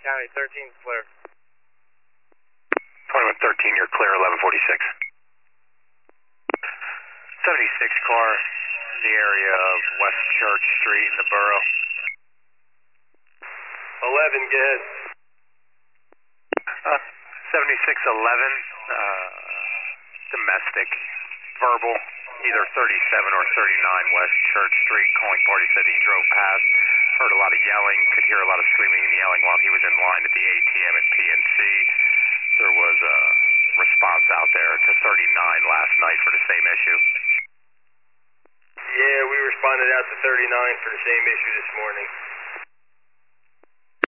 County 13 clear. 2113, you're clear, 1146. 76 car in the area of West Church Street in the borough. 11, go ahead. 7611, domestic, verbal, either 37 or 39 West Church Street. Calling party said he drove past, heard a lot of yelling, could hear a lot of screaming and yelling while he was in line at the ATM at PNC. There was a response out there to 39 last night for the same issue. Yeah, we responded out to 39 for the same issue this morning.